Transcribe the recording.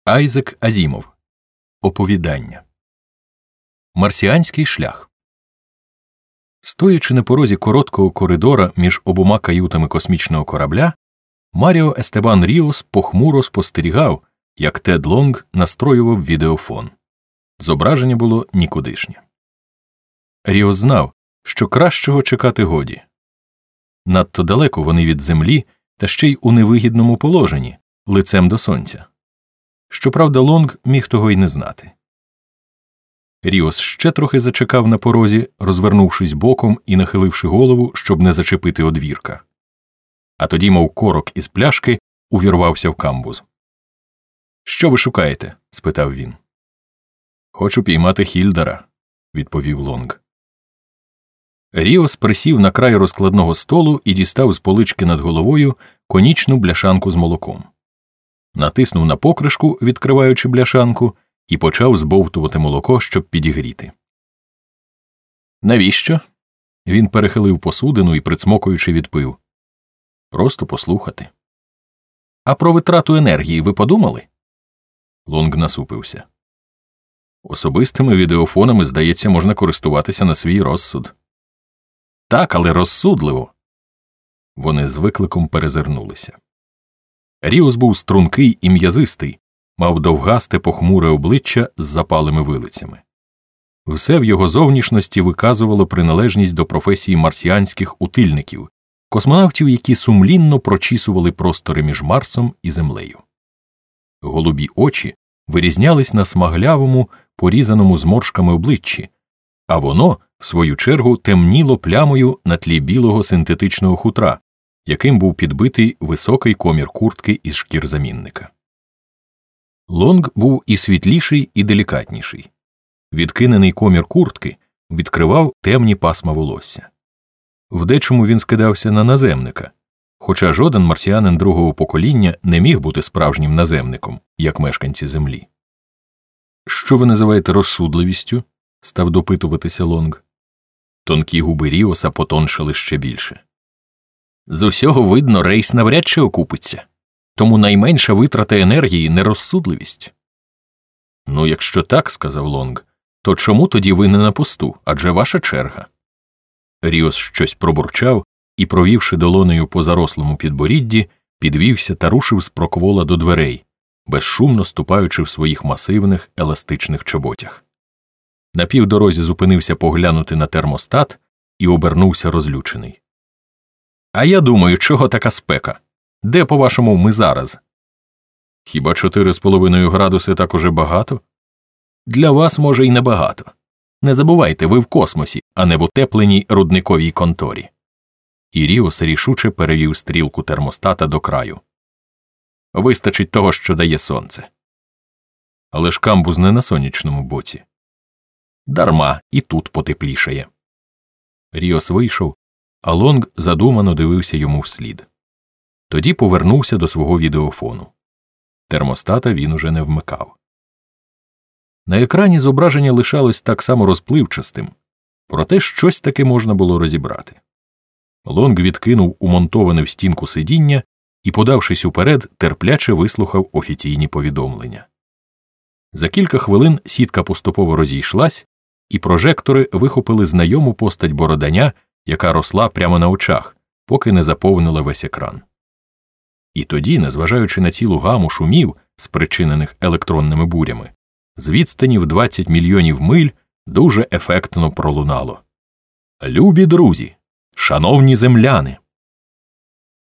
Айзек Азімов. Оповідання. Марсіанський шлях. Стоячи на порозі короткого коридора між обома каютами космічного корабля, Маріо Естебан Ріос похмуро спостерігав, як Тед Лонг настроював відеофон. Зображення було нікудишнє. Ріос знав, що кращого чекати годі. Надто далеко вони від землі, та ще й у невигідному положенні, лицем до сонця. Щоправда, Лонг міг того й не знати. Ріос ще трохи зачекав на порозі, розвернувшись боком і нахиливши голову, щоб не зачепити одвірка. А тоді, мов корок із пляшки, увірвався в камбуз. «Що ви шукаєте?» – спитав він. «Хочу піймати Хільдара», – відповів Лонг. Ріос присів на край розкладного столу і дістав з полички над головою конічну бляшанку з молоком. Натиснув на покришку, відкриваючи бляшанку, і почав збовтувати молоко, щоб підігріти. «Навіщо?» Він перехилив посудину і, прицмокуючи, відпив. «Просто послухати». «А про витрату енергії ви подумали?» Лонг насупився. «Особистими відеофонами, здається, можна користуватися на свій розсуд». «Так, але розсудливо». Вони з викликом перезирнулися. Ріос був стрункий і м'язистий, мав довгасте похмуре обличчя з запалими вилицями. Все в його зовнішності виказувало приналежність до професії марсіанських утильників, космонавтів, які сумлінно прочісували простори між Марсом і Землею. Голубі очі вирізнялись на смаглявому, порізаному зморшками обличчі, а воно, в свою чергу, темніло плямою на тлі білого синтетичного хутра, яким був підбитий високий комір куртки із шкірзамінника. Лонг був і світліший, і делікатніший. Відкинений комір куртки відкривав темні пасма волосся. В дечому він скидався на наземника, хоча жоден марсіанин другого покоління не міг бути справжнім наземником, як мешканці Землі. «Що ви називаєте розсудливістю?» – став допитуватися Лонг. Тонкі губи Ріоса потоншили ще більше. «З усього видно, рейс навряд чи окупиться. Тому найменша витрата енергії – нерозсудливість». «Ну, якщо так, – сказав Лонг, – то чому тоді ви не на посту, адже ваша черга?» Ріос щось пробурчав і, провівши долонею по зарослому підборідді, підвівся та рушив з проквола до дверей, безшумно ступаючи в своїх масивних еластичних чоботях. На півдорозі зупинився поглянути на термостат і обернувся розлючений. «А я думаю, чого така спека? Де, по-вашому, ми зараз?» «Хіба 4,5 градуси так уже багато?» «Для вас, може, і небагато. Не забувайте, ви в космосі, а не в утепленій рудниковій конторі». І Ріос рішуче перевів стрілку термостата до краю. «Вистачить того, що дає сонце». «Але ж камбуз не на сонячному боці». «Дарма, і тут потеплішає». Ріос вийшов, а Лонг задумано дивився йому вслід. Тоді повернувся до свого відеофону. Термостата він уже не вмикав. На екрані зображення лишалось так само розпливчастим, проте щось таки можна було розібрати. Лонг відкинув умонтоване в стінку сидіння і, подавшись уперед, терпляче вислухав офіційні повідомлення. За кілька хвилин сітка поступово розійшлась, і прожектори вихопили знайому постать Бороданя, яка росла прямо на очах, поки не заповнила весь екран. І тоді, незважаючи на цілу гаму шумів, спричинених електронними бурями, з відстані в 20 мільйонів миль дуже ефектно пролунало: «Любі друзі! Шановні земляни!